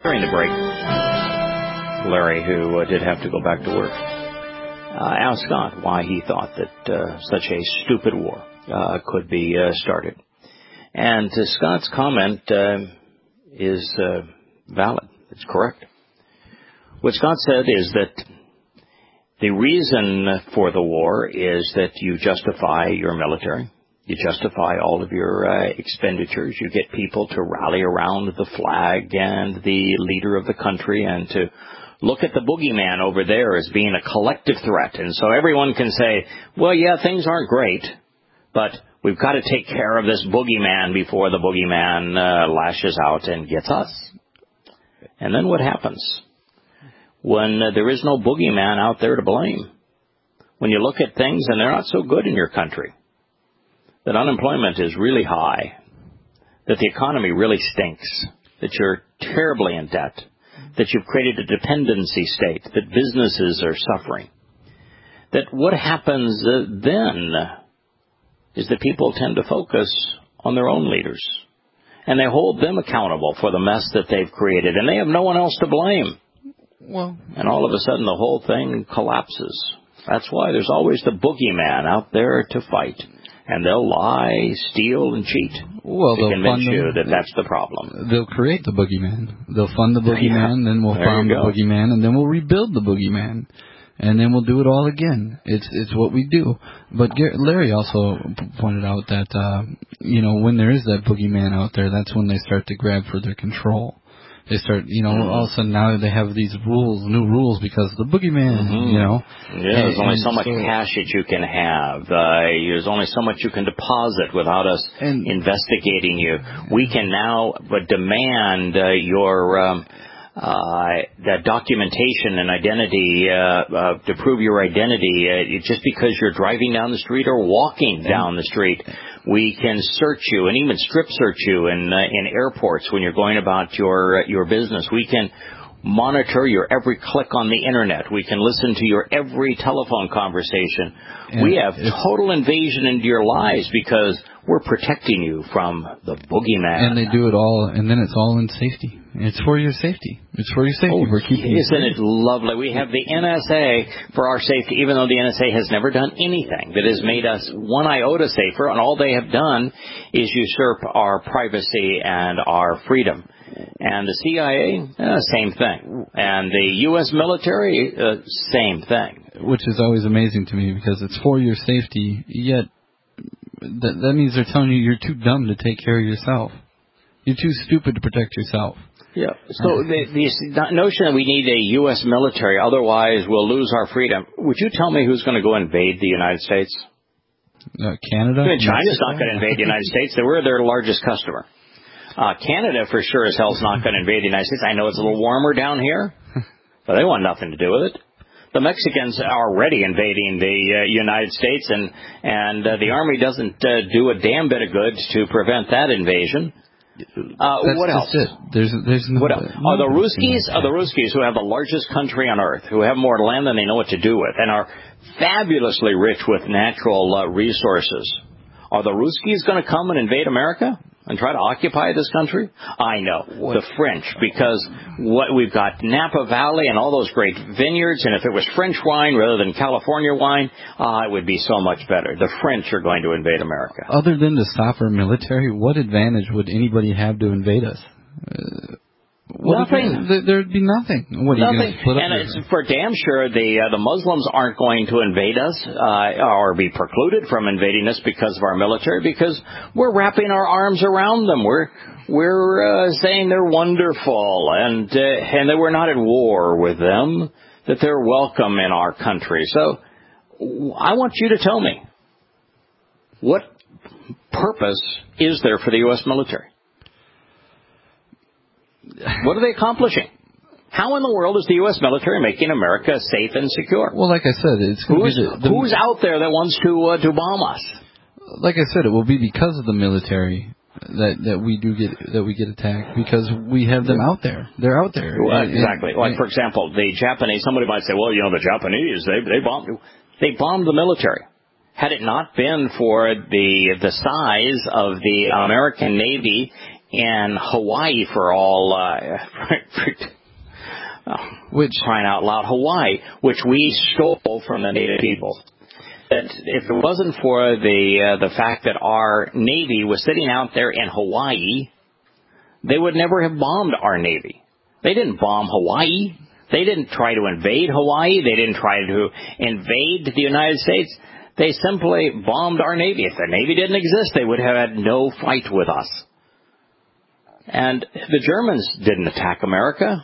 During the break, Larry, who did have to go back to work, asked Scott why he thought that such a stupid war could be started. And Scott's comment is valid. It's correct. What Scott said is that the reason for the war is that you justify your military. You justify all of your expenditures. You get people to rally around the flag and the leader of the country and to look at the boogeyman over there as being a collective threat. And so everyone can say, well, yeah, things aren't great, but we've got to take care of this boogeyman before the boogeyman lashes out and gets us. And then what happens when there is no boogeyman out there to blame? When you look at things and they're not so good in your country, that unemployment is really high, that the economy really stinks, that you're terribly in debt, that you've created a dependency state, that businesses are suffering, that what happens then is that people tend to focus on their own leaders, and they hold them accountable for the mess that they've created, and they have no one else to blame. Well, and all of a sudden the whole thing collapses. That's why there's always the boogeyman out there to fight. And they'll lie, steal, and cheat to convince you that that's the problem. They'll create the boogeyman. They'll fund the boogeyman, then we'll farm the boogeyman, and then we'll rebuild the boogeyman. And then we'll do it all again. It's what we do. But Larry also pointed out that, when there is that boogeyman out there, that's when they start to grab for their control. They start, all of a sudden now they have these new rules because the boogeyman, Yeah, there's only so much cash that you can have. There's only so much you can deposit without us investigating you. We can now demand your that documentation and identity to prove your identity just because you're driving down the street or walking down the street. We can search you and even strip search you in airports when you're going about your business. We can monitor your every click on the Internet. We can listen to your every telephone conversation. We have total invasion into your lives because we're protecting you from the boogeyman. And they do it all, and then it's all in safety. It's for your safety. It's for your safety. We're keeping you safe. Isn't it lovely? We have the NSA for our safety, even though the NSA has never done anything that has made us one iota safer, and all they have done is usurp our privacy and our freedom. And the CIA, same thing. And the U.S. military, same thing. Which is always amazing to me because it's for your safety, yet that means they're telling you you're too dumb to take care of yourself. You're too stupid to protect yourself. Yeah. So the notion that we need a U.S. military, otherwise we'll lose our freedom. Would you tell me who's going to go invade the United States? Canada? China's not going to invade the United States. We're their largest customer. Canada, for sure as hell, is not going to invade the United States. I know it's a little warmer down here, but they want nothing to do with it. The Mexicans are already invading the United States, and the Army doesn't do a damn bit of good to prevent that invasion. What else? There's no, what else? Are the Ruskies who have the largest country on earth, who have more land than they know what to do with, and are fabulously rich with natural resources. Are the Ruskies going to come and invade America and try to occupy this country? I know. The French, because we've got Napa Valley and all those great vineyards, and if it was French wine rather than California wine, it would be so much better. The French are going to invade America. Other than to stop our military, what advantage would anybody have to invade us? Nothing. There'd be nothing. What are nothing. You put up and it's for damn sure the Muslims aren't going to invade us or be precluded from invading us because of our military, because we're wrapping our arms around them. We're saying they're wonderful and that we're not at war with them, that they're welcome in our country. So I want you to tell me, what purpose is there for the U.S. military? What are they accomplishing? How in the world is the U.S. military making America safe and secure? Well, like I said, it's who's out there that wants to bomb us? Like I said, it will be because of the military that we get attacked, because we have them out there. They're out there. Exactly. Like, for example, the Japanese. Somebody might say, "Well, the Japanese they bombed the military." Had it not been for the size of the American Navy in Hawaii for all, crying out loud, Hawaii, which we stole from the native people. That if it wasn't for the fact that our Navy was sitting out there in Hawaii, they would never have bombed our Navy. They didn't bomb Hawaii. They didn't try to invade Hawaii. They didn't try to invade the United States. They simply bombed our Navy. If the Navy didn't exist, they would have had no fight with us. And the Germans didn't attack America.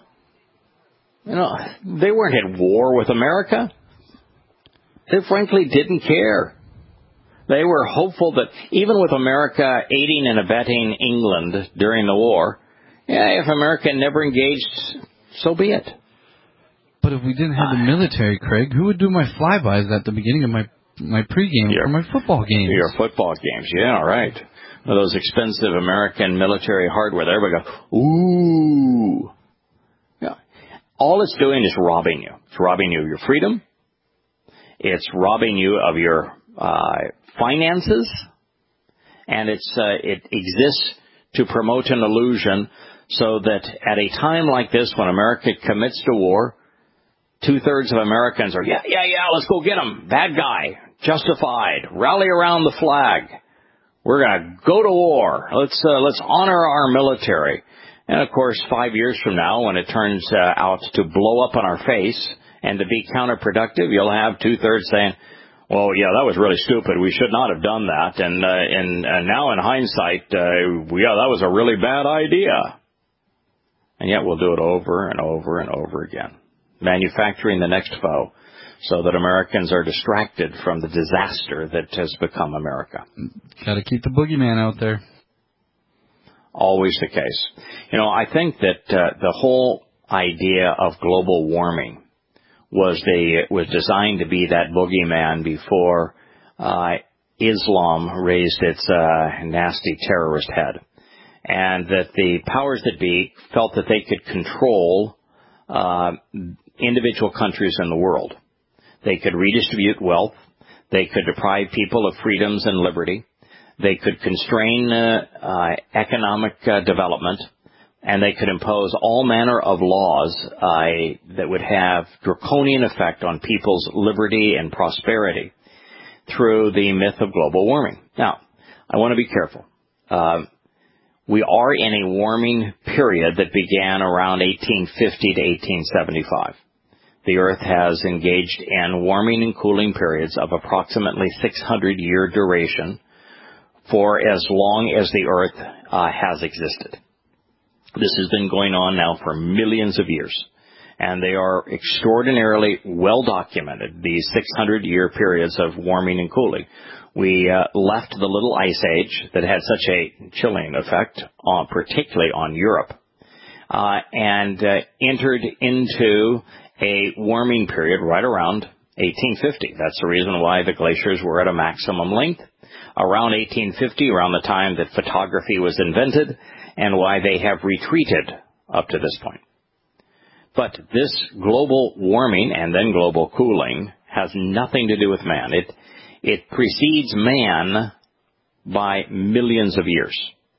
They weren't at war with America. They frankly didn't care. They were hopeful that even with America aiding and abetting England during the war, if America never engaged, so be it. But if we didn't have the military, Craig, who would do my flybys at the beginning of my pregame for my football games? Your football games, yeah, right. Those expensive American military hardware. Everybody goes, ooh. Yeah. All it's doing is robbing you. It's robbing you of your freedom. It's robbing you of your finances, and it exists to promote an illusion so that at a time like this when America commits to war, 2/3 of Americans are, yeah, let's go get them. Bad guy. Justified. Rally around the flag. We're going to go to war. Let's honor our military. And, of course, 5 years from now, when it turns out to blow up on our face and to be counterproductive, you'll have 2/3 saying, well, yeah, that was really stupid. We should not have done that. And now in hindsight, that was a really bad idea. And yet we'll do it over and over and over again, manufacturing the next foe so that Americans are distracted from the disaster that has become America. Got to keep the boogeyman out there. Always the case. I think that the whole idea of global warming was designed to be that boogeyman before Islam raised its nasty terrorist head, and that the powers that be felt that they could control individual countries in the world. They could redistribute wealth. They could deprive people of freedoms and liberty. They could constrain economic development. And they could impose all manner of laws that would have draconian effect on people's liberty and prosperity through the myth of global warming. Now, I want to be careful. We are in a warming period that began around 1850 to 1875. The Earth has engaged in warming and cooling periods of approximately 600-year duration for as long as the Earth has existed. This has been going on now for millions of years, and they are extraordinarily well documented, these 600-year periods of warming and cooling. We left the little ice age that had such a chilling effect, particularly on Europe, and entered into a warming period right around 1850. That's the reason why the glaciers were at a maximum length. Around 1850, around the time that photography was invented, and why they have retreated up to this point. But this global warming and then global cooling has nothing to do with man. It precedes man by millions of years.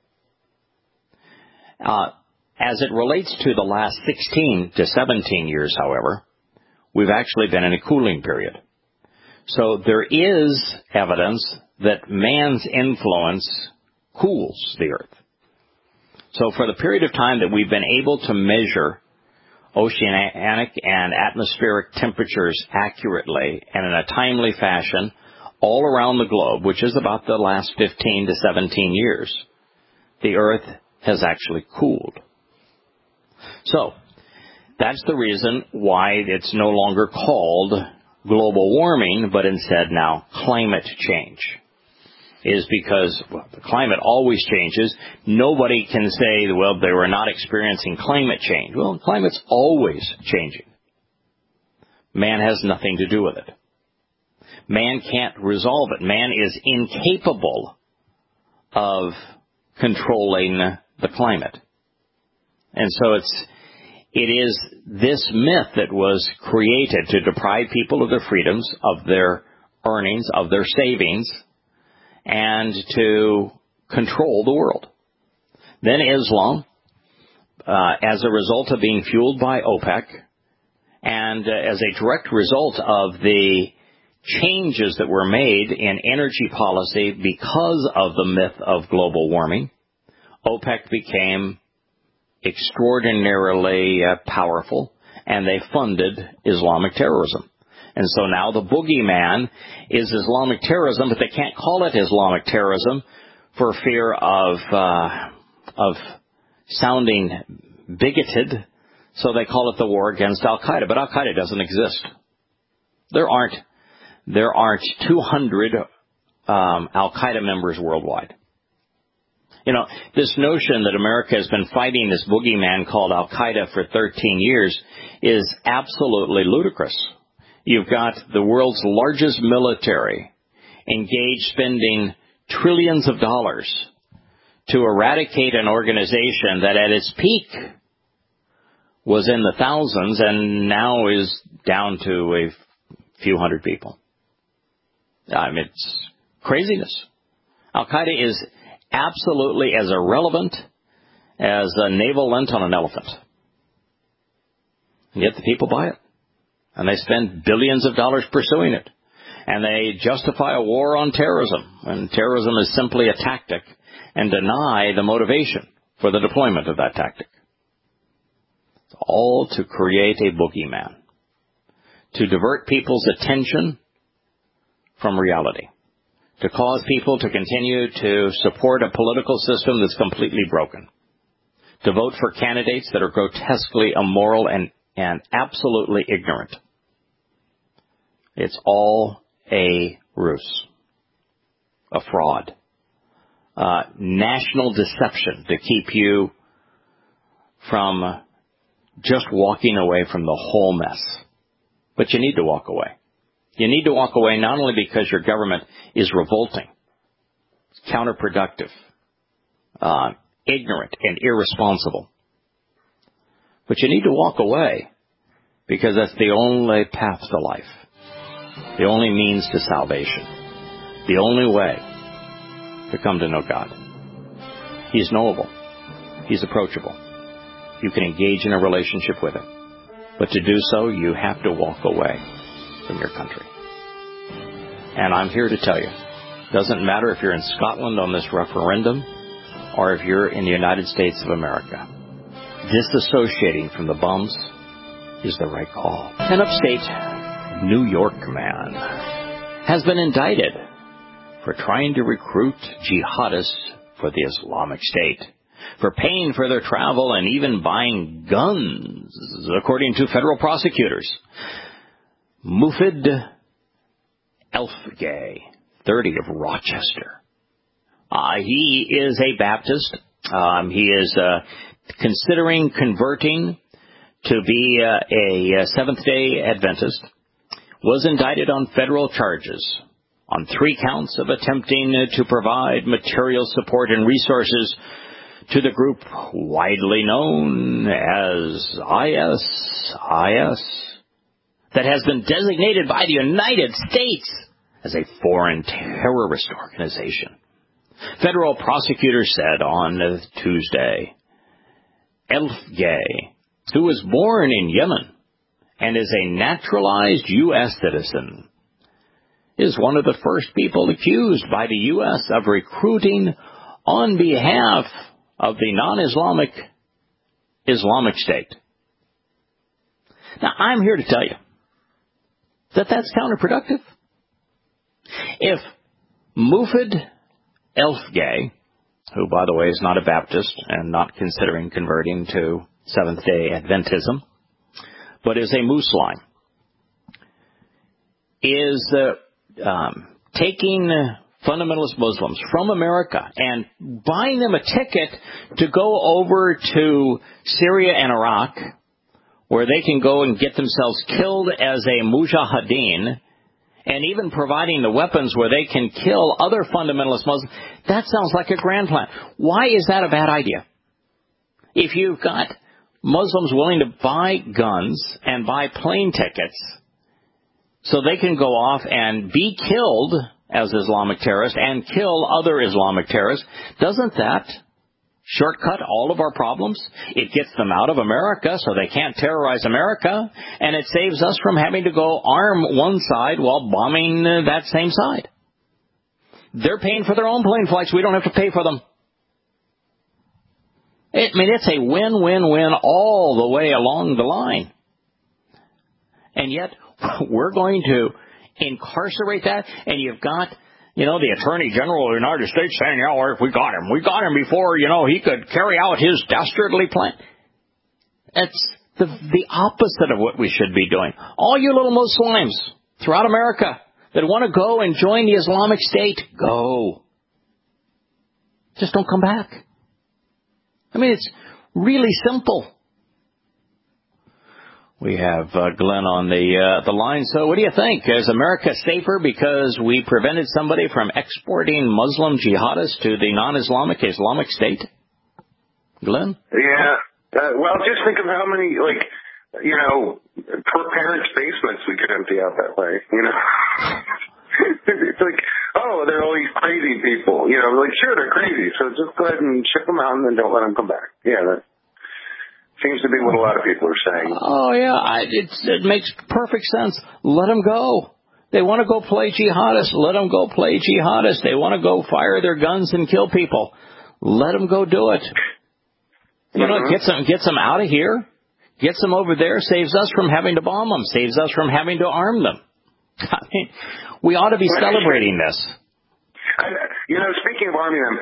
As it relates to the last 16 to 17 years, however, we've actually been in a cooling period. So there is evidence that man's influence cools the Earth. So for the period of time that we've been able to measure oceanic and atmospheric temperatures accurately and in a timely fashion all around the globe, which is about the last 15 to 17 years, the Earth has actually cooled. So that's the reason why it's no longer called global warming, but instead now climate change. Is because the climate always changes. Nobody can say, well, they were not experiencing climate change. Well, climate's always changing. Man has nothing to do with it. Man can't resolve it. Man is incapable of controlling the climate. And so it is this myth that was created to deprive people of their freedoms, of their earnings, of their savings, and to control the world. then Islam, as a result of being fueled by OPEC, and as a direct result of the changes that were made in energy policy because of the myth of global warming, OPEC became extraordinarily powerful, and they funded Islamic terrorism. And so now the boogeyman is Islamic terrorism, but they can't call it Islamic terrorism for fear of sounding bigoted, so they call it the war against Al-Qaeda. But Al-Qaeda doesn't exist. There aren't 200 Al-Qaeda members worldwide. You know, this notion that America has been fighting this boogeyman called Al-Qaeda for 13 years is absolutely ludicrous. You've got the world's largest military engaged spending trillions of dollars to eradicate an organization that at its peak was in the thousands and now is down to a few hundred people. I mean, it's craziness. Al-Qaeda is absolutely as irrelevant as a navel lint on an elephant. And yet the people buy it. And they spend billions of dollars pursuing it. And they justify a war on terrorism. And terrorism is simply a tactic, and deny the motivation for the deployment of that tactic. It's all to create a boogeyman, to divert people's attention from reality, to cause people to continue to support a political system that's completely broken, to vote for candidates that are grotesquely immoral and absolutely ignorant. It's all a ruse, a fraud, national deception to keep you from just walking away from the whole mess. But you need to walk away. You need to walk away not only because your government is revolting, it's counterproductive, ignorant, and irresponsible, but you need to walk away because that's the only path to life, the only means to salvation, the only way to come to know God. He's knowable. He's approachable. You can engage in a relationship with Him. But to do so, you have to walk away from your country. And I'm here to tell you, it doesn't matter if you're in Scotland on this referendum or if you're in the United States of America, disassociating from the bums is the right call. An upstate New York man has been indicted for trying to recruit jihadists for the Islamic State, for paying for their travel and even buying guns, according to federal prosecutors. Mufid Elfgay, 30, of Rochester. He is a Baptist. He is considering converting to be a Seventh-day Adventist. Was indicted on federal charges on 3 counts of attempting to provide material support and resources to the group widely known as ISIS, that has been designated by the United States as a foreign terrorist organization. Federal prosecutors said on Tuesday, Elfgay, who was born in Yemen and is a naturalized U.S. citizen, is one of the first people accused by the U.S. of recruiting on behalf of the non-Islamic Islamic State. Now, I'm here to tell you that that's counterproductive. If Mufid Elfgay, who, by the way, is not a Baptist and not considering converting to Seventh-day Adventism, but is a Muslim, is taking fundamentalist Muslims from America and buying them a ticket to go over to Syria and Iraq, where they can go and get themselves killed as a mujahideen, and even providing the weapons where they can kill other fundamentalist Muslims, that sounds like a grand plan. Why is that a bad idea? If you've got Muslims willing to buy guns and buy plane tickets so they can go off and be killed as Islamic terrorists and kill other Islamic terrorists, doesn't that shortcut all of our problems. It gets them out of America so they can't terrorize America, and it saves us from having to go arm one side while bombing that same side. They're paying for their own plane flights. We don't have to pay for them. It's a win-win-win all the way along the line. And yet, we're going to incarcerate that, and you've got, the Attorney General of the United States saying, we got him. We got him before, he could carry out his dastardly plan. It's the opposite of what we should be doing. All you little Muslims throughout America that want to go and join the Islamic State, go. Just don't come back. It's really simple. We have Glenn on the line. So what do you think? Is America safer because we prevented somebody from exporting Muslim jihadists to the non-Islamic Islamic State? Glenn? Yeah. Well, just think of how many, per parents' basements we could empty out that way, It's like, they're all these crazy people. Sure, they're crazy, so just go ahead and ship them out and then don't let them come back. Yeah, that seems to be what a lot of people are saying. Oh, yeah, it makes perfect sense. Let them go. They want to go play jihadists. Let them go play jihadists. They want to go fire their guns and kill people. Let them go do it. Gets them out of here. Gets them over there. Saves us from having to bomb them. Saves us from having to arm them. We ought to be celebrating this. Speaking of arming them,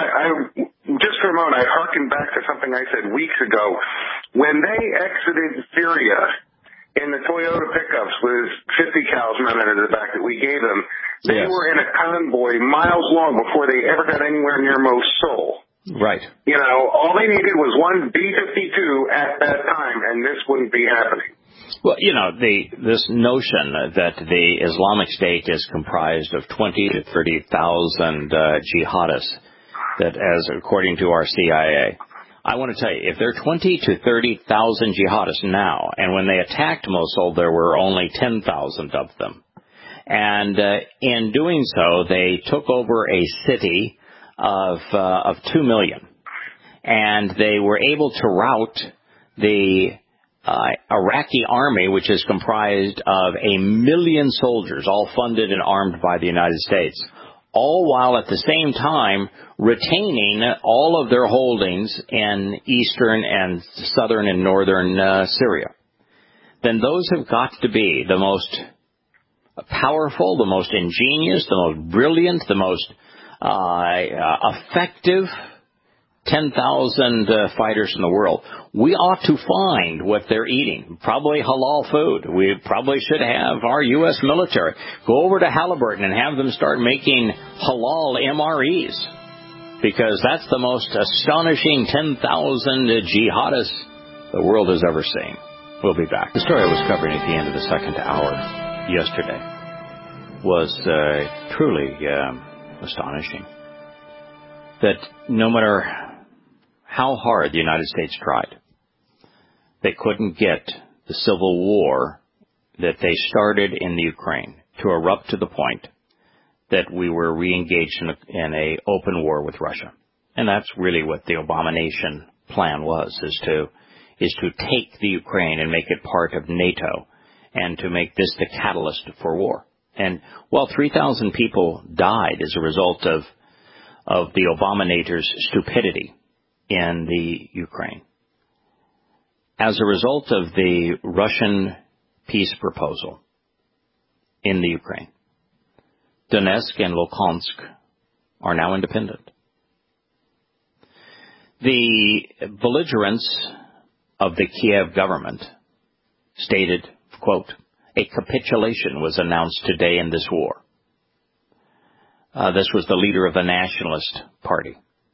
I just for a moment, I hearkened back to something I said weeks ago. When they exited Syria in the Toyota pickups with 50 cals mounted in the back that we gave them, they were in a convoy miles long before they ever got anywhere near Mosul. Right. All they needed was one B-52 at that time, and this wouldn't be happening. Well, this notion that the Islamic State is comprised of 20 to 30,000 jihadists, that as according to our CIA, I want to tell you, if there are 20 to 30,000 jihadists now, and when they attacked Mosul, there were only 10,000 of them. And in doing so, they took over a city of 2 million. And they were able to rout the Iraqi army, which is comprised of 1 million soldiers, all funded and armed by the United States, all while at the same time retaining all of their holdings in eastern and southern and northern Syria. Then those have got to be the most powerful, the most ingenious, the most brilliant, the most effective 10,000 fighters in the world. We ought to find what they're eating. Probably halal food. We probably should have our U.S. military go over to Halliburton and have them start making halal MREs, because that's the most astonishing 10,000 jihadists the world has ever seen. We'll be back. The story I was covering at the end of the second hour yesterday was truly astonishing. That no matter how hard the United States tried, they couldn't get the civil war that they started in the Ukraine to erupt to the point that we were re-engaged in a open war with Russia. And that's really what the Abomination plan was, is to take the Ukraine and make it part of NATO and to make this the catalyst for war. And while 3,000 people died as a result of the Abominator's stupidity in the Ukraine, as a result of the Russian peace proposal in the Ukraine, Donetsk and Luhansk are now independent. The belligerents of the Kiev government stated, quote, "A capitulation was announced today in this war." This was the leader of the Nationalist Party.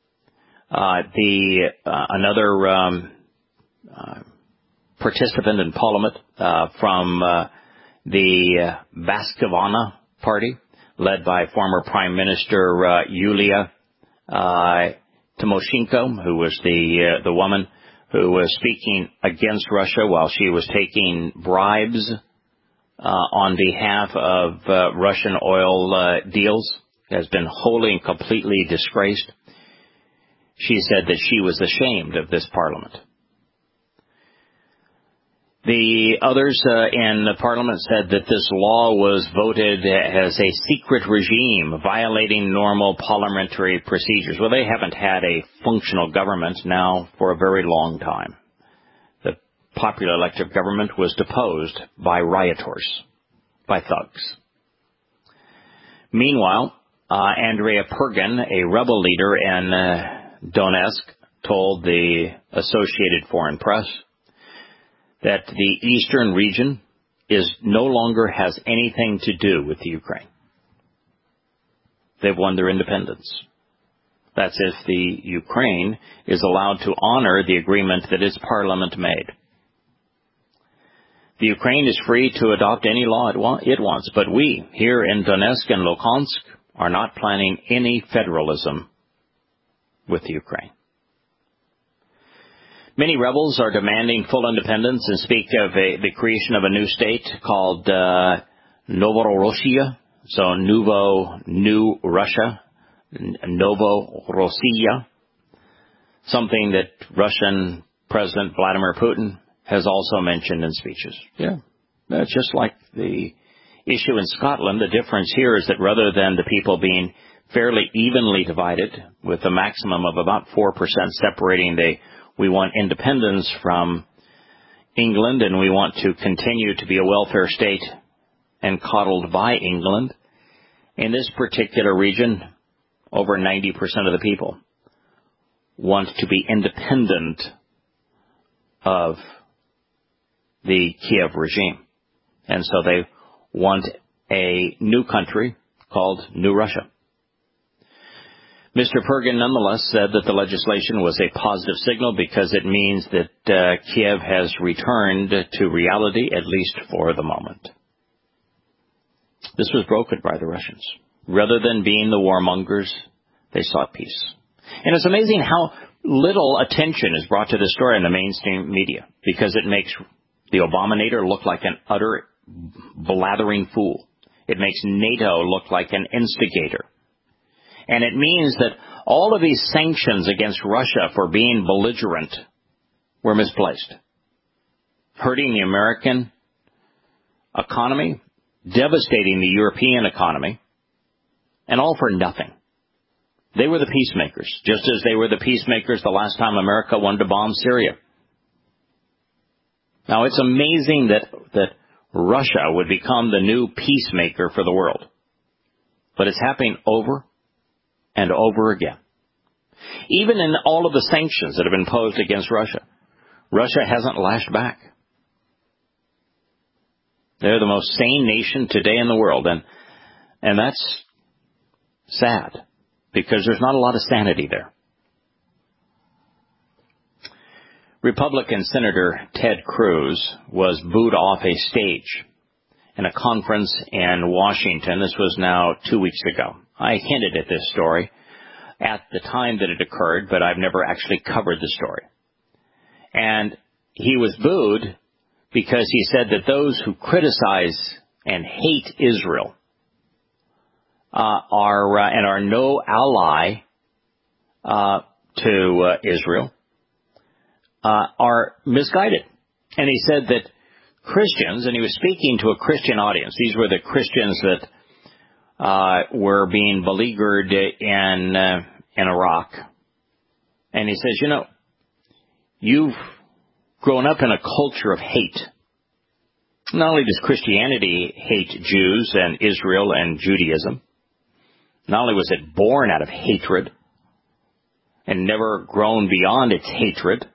Another participant in Parliament from the Baskivana Party, led by former Prime Minister Yulia Tymoshenko, who was the woman who was speaking against Russia while she was taking bribes on behalf of Russian oil deals, has been wholly and completely disgraced. She said that she was ashamed of this parliament. The others in the parliament said that this law was voted as a secret regime, violating normal parliamentary procedures. Well, they haven't had a functional government now for a very long time. The popular elective government was deposed by rioters, by thugs. Meanwhile, Andrea Pergin, a rebel leader in Donetsk, told the Associated Foreign Press that the eastern region no longer has anything to do with the Ukraine. They've won their independence. That's if the Ukraine is allowed to honor the agreement that its parliament made. The Ukraine is free to adopt any law it wants, but we, here in Donetsk and Luhansk, are not planning any federalism with the Ukraine. Many rebels are demanding full independence and speak of the creation of a new state called Novorossiya, so New Russia, Novorossiya, something that Russian President Vladimir Putin has also mentioned in speeches. Yeah, that's just like the issue in Scotland. The difference here is that rather than the people being fairly evenly divided, with a maximum of about 4% separating we want independence from England, and we want to continue to be a welfare state and coddled by England. In this particular region, over 90% of the people want to be independent of the Kiev regime. And so they want a new country called New Russia. Mr. Pergin nonetheless said that the legislation was a positive signal because it means that Kiev has returned to reality, at least for the moment. This was brokered by the Russians. Rather than being the warmongers, they sought peace. And it's amazing how little attention is brought to this story in the mainstream media, because it makes the Obamanator look like an utter blathering fool. It makes NATO look like an instigator. And it means that all of these sanctions against Russia for being belligerent were misplaced, hurting the American economy, devastating the European economy, and all for nothing. They were the peacemakers, just as they were the peacemakers the last time America wanted to bomb Syria. Now, it's amazing that Russia would become the new peacemaker for the world. But it's happening over and over again. Even in all of the sanctions that have been imposed against Russia, Russia hasn't lashed back. They're the most sane nation today in the world, and that's sad, because there's not a lot of sanity there. Republican Senator Ted Cruz was booed off a stage in a conference in Washington. This was now 2 weeks ago. I hinted at this story at the time that it occurred, but I've never actually covered the story. And he was booed because he said that those who criticize and hate Israel are no ally to Israel are misguided. And he said that Christians, and he was speaking to a Christian audience. These were the Christians that were being beleaguered in Iraq. And he says, you've grown up in a culture of hate. Not only does Christianity hate Jews and Israel and Judaism, not only was it born out of hatred and never grown beyond its hatred,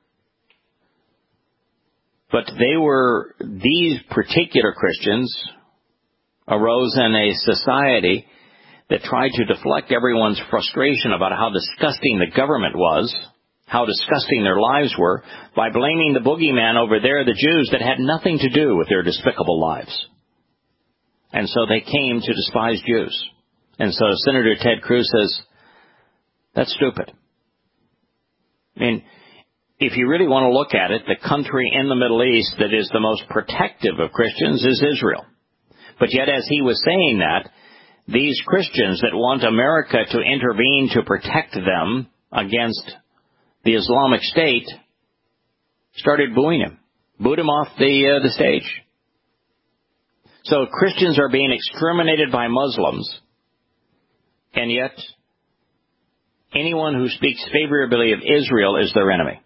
but these particular Christians arose in a society that tried to deflect everyone's frustration about how disgusting the government was, how disgusting their lives were, by blaming the boogeyman over there, the Jews, that had nothing to do with their despicable lives. And so they came to despise Jews. And so Senator Ted Cruz says, that's stupid. I mean, if you really want to look at it, the country in the Middle East that is the most protective of Christians is Israel. But yet, as he was saying that, these Christians that want America to intervene to protect them against the Islamic State started booing him, booed him off the stage. So Christians are being exterminated by Muslims, and yet anyone who speaks favorably of Israel is their enemy.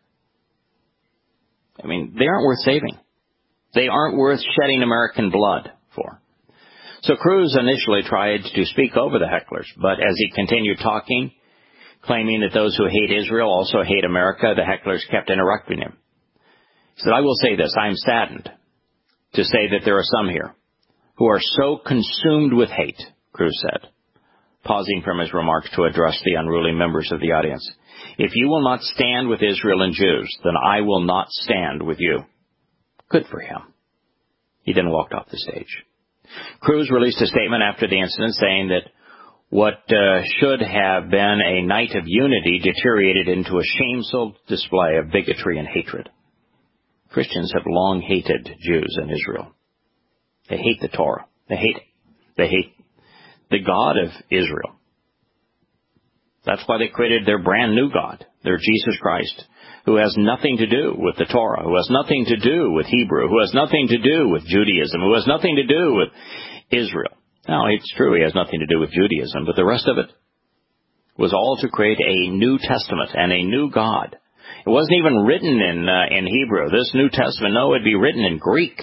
I mean, they aren't worth saving. They aren't worth shedding American blood for. So Cruz initially tried to speak over the hecklers, but as he continued talking, claiming that those who hate Israel also hate America, the hecklers kept interrupting him. He said, I will say this, I am saddened to say that there are some here who are so consumed with hate, Cruz said, pausing from his remarks to address the unruly members of the audience. If you will not stand with Israel and Jews, then I will not stand with you. Good for him. He then walked off the stage. Cruz released a statement after the incident saying that what should have been a night of unity deteriorated into a shameful display of bigotry and hatred. Christians have long hated Jews and Israel. They hate the Torah. They hate the God of Israel. That's why they created their brand new God, their Jesus Christ, who has nothing to do with the Torah, who has nothing to do with Hebrew, who has nothing to do with Judaism, who has nothing to do with Israel. Now, it's true he has nothing to do with Judaism, but the rest of it was all to create a New Testament and a new God. It wasn't even written in Hebrew. This New Testament, no, it would be written in Greek.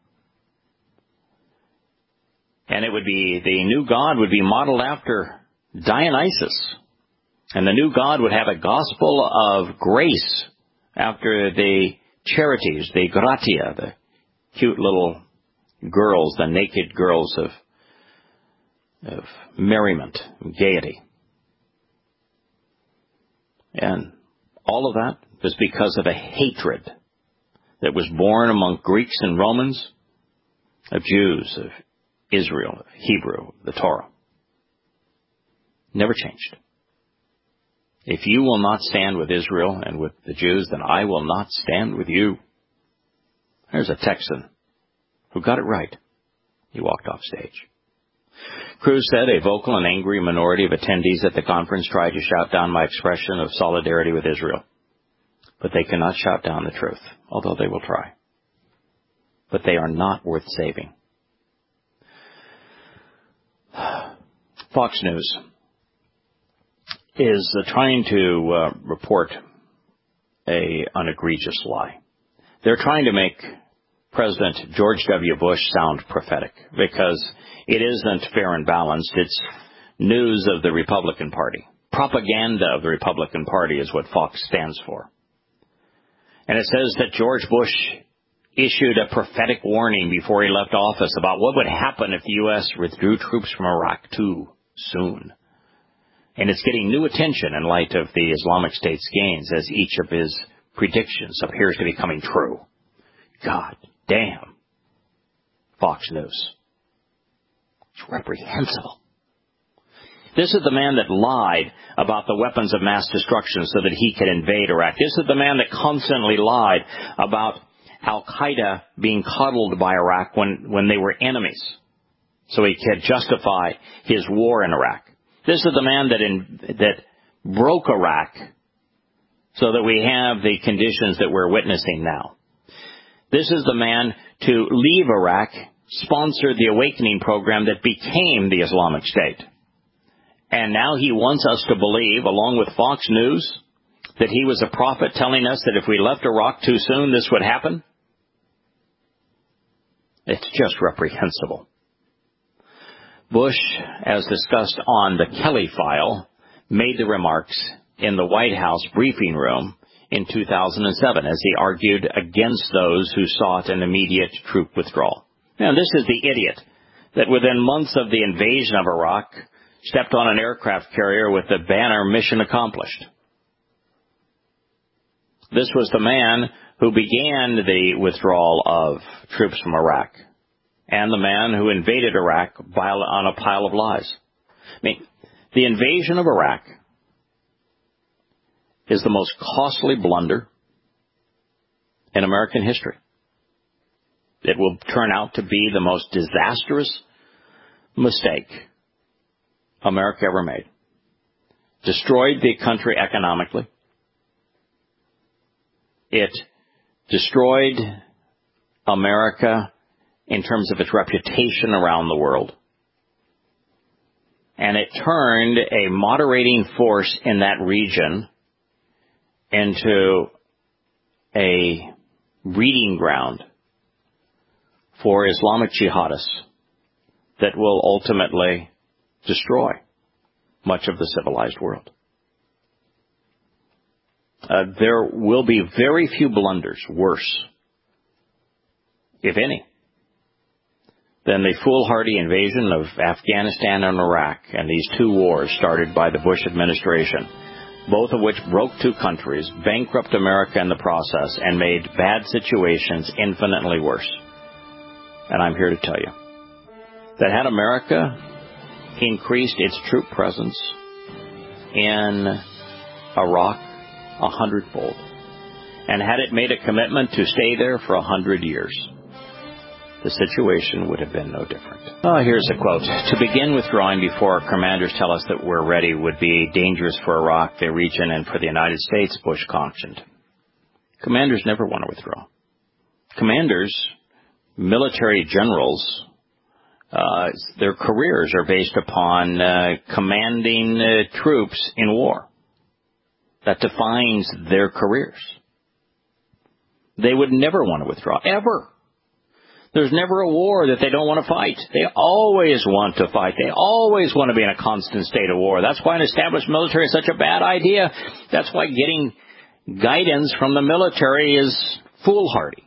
And it would be, the new God would be modeled after Dionysus. And the new God would have a gospel of grace after the charities, the gratia, the cute little girls, the naked girls of merriment, gaiety. And all of that was because of a hatred that was born among Greeks and Romans, of Jews, of Israel, of Hebrew, the Torah. Never changed. If you will not stand with Israel and with the Jews, then I will not stand with you. There's a Texan who got it right. He walked off stage. Cruz said a vocal and angry minority of attendees at the conference tried to shout down my expression of solidarity with Israel. But they cannot shout down the truth, although they will try. But they are not worth saving. Fox News is trying to report an egregious lie. They're trying to make President George W. Bush sound prophetic because it isn't fair and balanced. It's news of the Republican Party. Propaganda of the Republican Party is what Fox stands for. And it says that George Bush issued a prophetic warning before he left office about what would happen if the U.S. withdrew troops from Iraq too soon. And it's getting new attention in light of the Islamic State's gains as each of his predictions appears to be coming true. God damn. Fox News. It's reprehensible. This is the man that lied about the weapons of mass destruction so that he could invade Iraq. This is the man that constantly lied about Al-Qaeda being coddled by Iraq when they were enemies, so he could justify his war in Iraq. This is the man that broke Iraq so that we have the conditions that we're witnessing now. This is the man to leave Iraq, sponsored the awakening program that became the Islamic State. And now he wants us to believe, along with Fox News, that he was a prophet telling us that if we left Iraq too soon, this would happen. It's just reprehensible. Bush, as discussed on the Kelly file, made the remarks in the White House briefing room in 2007 as he argued against those who sought an immediate troop withdrawal. Now, this is the idiot that within months of the invasion of Iraq stepped on an aircraft carrier with the banner "Mission Accomplished." This was the man who began the withdrawal of troops from Iraq, and the man who invaded Iraq on a pile of lies. I mean, the invasion of Iraq is the most costly blunder in American history. It will turn out to be the most disastrous mistake America ever made. Destroyed the country economically. It destroyed America in terms of its reputation around the world. And it turned a moderating force in that region into a breeding ground for Islamic jihadists that will ultimately destroy much of the civilized world. There will be very few blunders worse, if any, than the foolhardy invasion of Afghanistan and Iraq and these two wars started by the Bush administration, both of which broke two countries, bankrupt America in the process, and made bad situations infinitely worse. And I'm here to tell you that had America increased its troop presence in Iraq 100-fold, and had it made a commitment to stay there for 100 years, the situation would have been no different. Here's a quote. To begin withdrawing before our commanders tell us that we're ready would be dangerous for Iraq, the region, and for the United States, Bush cautioned. Commanders never want to withdraw. Commanders, military generals, their careers are based upon commanding troops in war. That defines their careers. They would never want to withdraw, ever. There's never a war that they don't want to fight. They always want to fight. They always want to be in a constant state of war. That's why an established military is such a bad idea. That's why getting guidance from the military is foolhardy.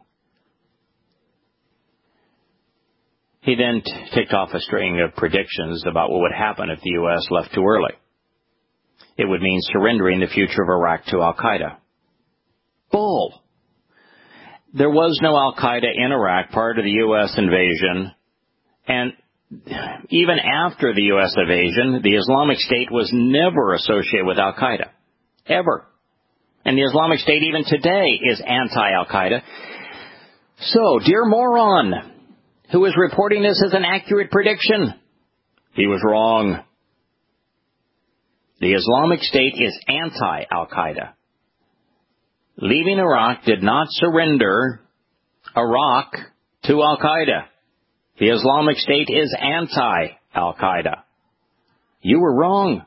He then ticked off a string of predictions about what would happen if the U.S. left too early. It would mean surrendering the future of Iraq to al-Qaeda. Bull. There was no al-Qaeda in Iraq prior to the U.S. invasion, and even after the U.S. invasion, the Islamic State was never associated with al-Qaeda. Ever. And the Islamic State even today is anti-al-Qaeda. So, dear moron, who is reporting this as an accurate prediction, he was wrong. The Islamic State is anti-al-Qaeda. Leaving Iraq did not surrender Iraq to al-Qaeda. The Islamic State is anti-al-Qaeda. You were wrong.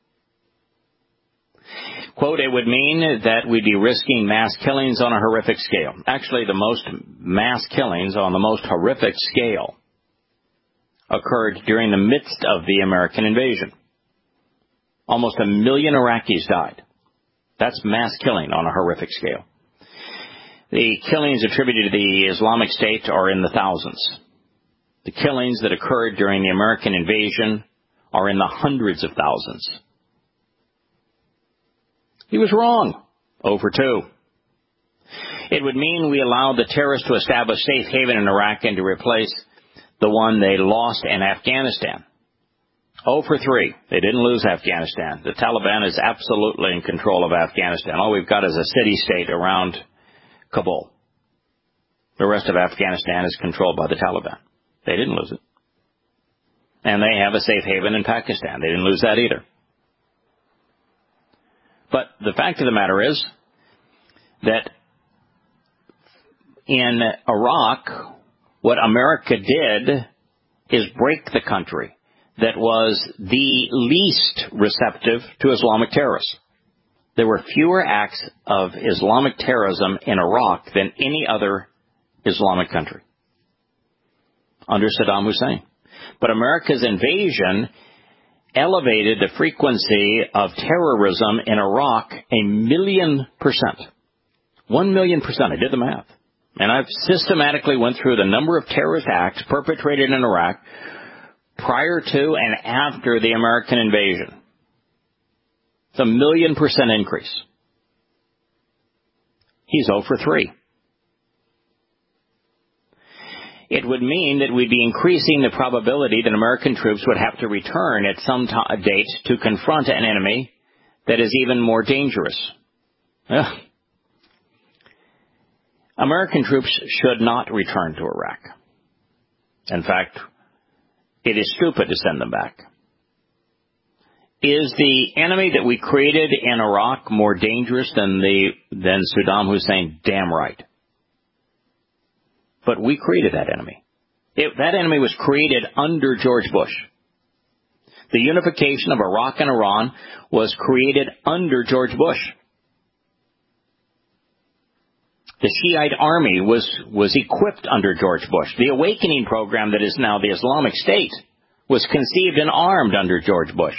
Quote, it would mean that we'd be risking mass killings on a horrific scale. Actually, the most mass killings on the most horrific scale occurred during the midst of the American invasion. Almost 1 million Iraqis died. That's mass killing on a horrific scale. The killings attributed to the Islamic State are in the thousands. The killings that occurred during the American invasion are in the hundreds of thousands. He was wrong. 0 for 2. It would mean we allowed the terrorists to establish safe haven in Iraq and to replace the one they lost in Afghanistan. 0 for 3. They didn't lose Afghanistan. The Taliban is absolutely in control of Afghanistan. All we've got is a city-state around Kabul. The rest of Afghanistan is controlled by the Taliban. They didn't lose it. And they have a safe haven in Pakistan. They didn't lose that either. But the fact of the matter is that in Iraq, what America did is break the country that was the least receptive to Islamic terrorists. There were fewer acts of Islamic terrorism in Iraq than any other Islamic country under Saddam Hussein. But America's invasion elevated the frequency of terrorism in Iraq 1,000,000%. 1,000,000%. I did the math. And I've systematically went through the number of terrorist acts perpetrated in Iraq prior to and after the American invasion. It's 1,000,000% increase. He's 0 for 3. It would mean that we'd be increasing the probability that American troops would have to return at some date to confront an enemy that is even more dangerous. Ugh. American troops should not return to Iraq. In fact, it is stupid to send them back. Is the enemy that we created in Iraq more dangerous than Saddam Hussein? Damn right. But we created that enemy. That enemy was created under George Bush. The unification of Iraq and Iran was created under George Bush. The Shiite army was equipped under George Bush. The awakening program that is now the Islamic State was conceived and armed under George Bush.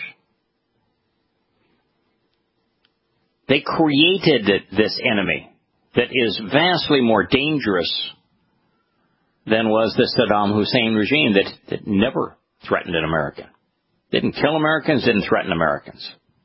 They created this enemy that is vastly more dangerous than was the Saddam Hussein regime that never threatened an American. Didn't kill Americans, didn't threaten Americans.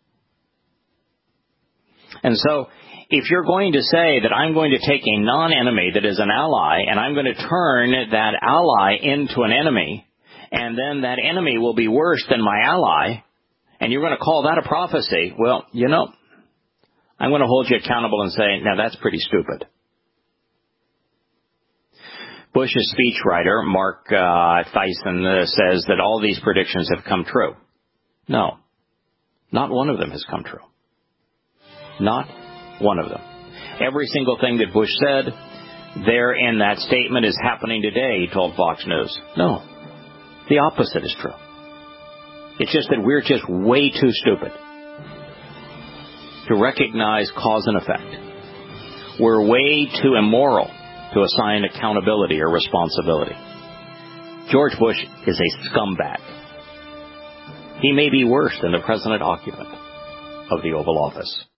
And so, if you're going to say that I'm going to take a non-enemy that is an ally, and I'm going to turn that ally into an enemy, and then that enemy will be worse than my ally, and you're going to call that a prophecy, well, I'm going to hold you accountable and say, now that's pretty stupid. Bush's speechwriter, Mark Thyssen, says that all these predictions have come true. No, not one of them has come true. Not one of them. Every single thing that Bush said there in that statement is happening today, he told Fox News. No, the opposite is true. It's just that we're just way too stupid to recognize cause and effect. We're way too immoral to assign accountability or responsibility. George Bush is a scumbag. He may be worse than the present occupant of the Oval Office.